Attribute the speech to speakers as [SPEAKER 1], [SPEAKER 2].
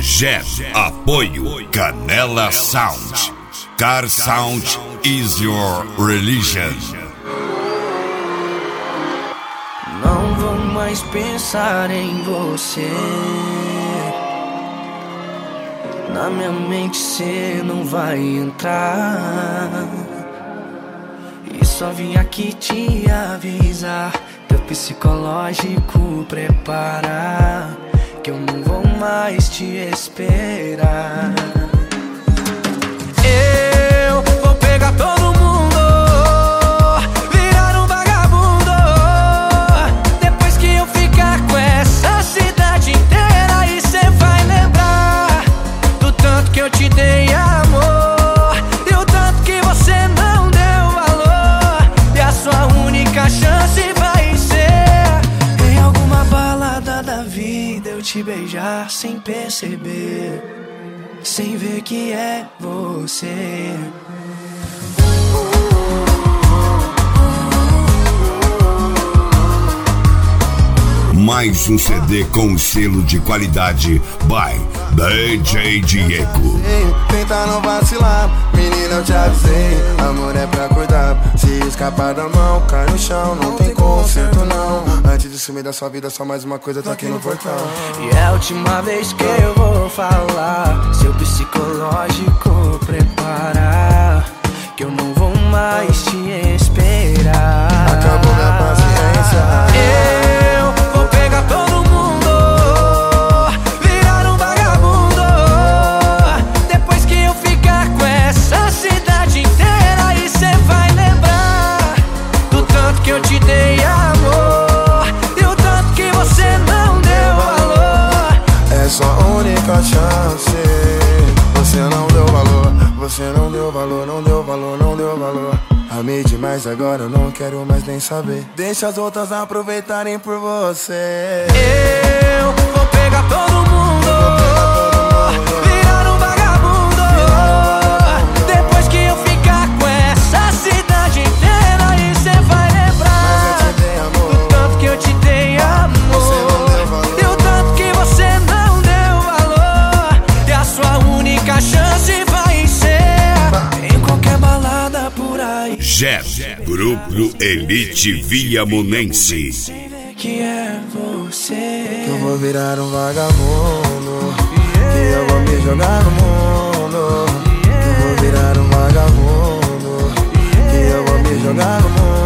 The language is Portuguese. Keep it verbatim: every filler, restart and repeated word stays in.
[SPEAKER 1] Jet Apoio Canela Sound. Car Sound is your religion.
[SPEAKER 2] Não vou mais pensar em você. Na minha mente cê não vai entrar. E só vim aqui te avisar. Teu psicológico prepara, que eu não vou mais te esperar. Eu vou pegar todo mundo, virar um vagabundo. Depois que eu ficar com essa cidade inteira, e cê vai lembrar do tanto que eu te dei amor, e o tanto que você não deu valor. E a sua única chance vai ser em alguma balada da vida eu te beijar sem perceber, sem ver que é você.
[SPEAKER 1] Mais um C D com selo de qualidade by D J Diego.
[SPEAKER 3] Tenta não vacilar, menina, eu te avisei. Amor é pra cuidar, se escapar da mão, cai no chão, não tem conserto não. Antes de sumir da sua vida, só mais uma coisa, tô aqui no portão.
[SPEAKER 2] E é a última vez que eu vou falar, seu psicológico preparar, que eu não vou mais te esperar.
[SPEAKER 3] Acabou minha paciência.
[SPEAKER 2] Eu vou pegar todo mundo, virar um vagabundo. Depois que eu ficar com essa cidade inteira, e cê vai lembrar do tanto que eu te dei amor, e o tanto que você não deu valor.
[SPEAKER 3] É sua única chance. Você não deu valor, você não deu valor, não deu valor, não deu valor. Amei demais, agora eu não quero mais nem saber. Deixa as outras aproveitarem por você.
[SPEAKER 2] Eu vou pegar todo mundo, virar um vagabundo. Depois que eu ficar com essa cidade inteira, e cê vai lembrar do tanto que eu te dei amor, e o tanto que você não deu valor. E a sua única chance vai ser em qualquer balada por aí.
[SPEAKER 1] Jet, Grupo Elite Viamonense.
[SPEAKER 2] Sem ver que é você.
[SPEAKER 3] Que eu vou virar um vagabundo, que eu vou me jogar no mundo. Que eu vou virar um vagabundo, que eu vou me jogar no mundo.